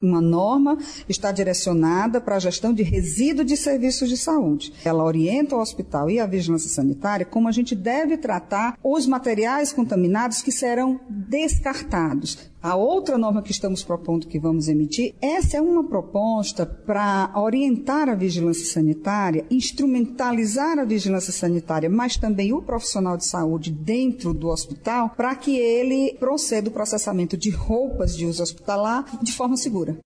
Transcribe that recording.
Uma norma está direcionada para a gestão de resíduo de serviços de saúde. Ela orienta o hospital e a vigilância sanitária como a gente deve tratar os materiais contaminados que serão descartados. A outra norma que estamos propondo que vamos emitir, essa é uma proposta para orientar a vigilância sanitária, instrumentalizar a vigilância sanitária, mas também o profissional de saúde dentro do hospital, para que ele proceda o processamento de roupas de uso hospitalar de forma segura.